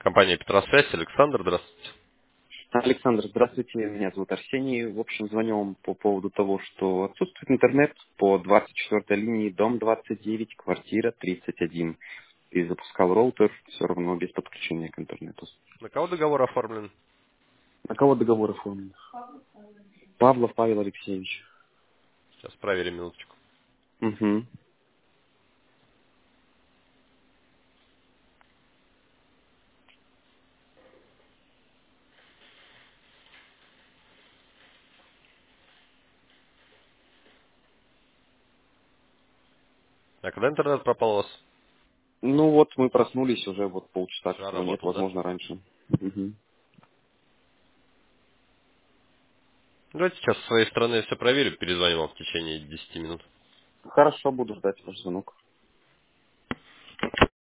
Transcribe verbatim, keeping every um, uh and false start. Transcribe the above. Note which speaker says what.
Speaker 1: Компания Петросвязь, Александр, здравствуйте.
Speaker 2: Александр, здравствуйте, меня зовут Арсений. В общем, звоню вам по поводу того, что отсутствует интернет по двадцать четвёртой линии, дом двадцать девять, квартира тридцать один. И запускал роутер, все равно без подключения к интернету.
Speaker 1: На кого договор оформлен?
Speaker 2: На кого договор оформлен? Павлов Павел Алексеевич.
Speaker 1: Сейчас проверим минуточку.
Speaker 2: Угу.
Speaker 1: А когда интернет пропал у вас?
Speaker 2: Ну вот, мы проснулись уже вот полчаса,
Speaker 1: Вчера
Speaker 2: как его нет,
Speaker 1: работал, да?
Speaker 2: возможно, раньше. Угу.
Speaker 1: Давайте сейчас с своей стороны все проверю, перезвоним вам в течение десяти минут.
Speaker 2: Хорошо, буду ждать ваш звонок.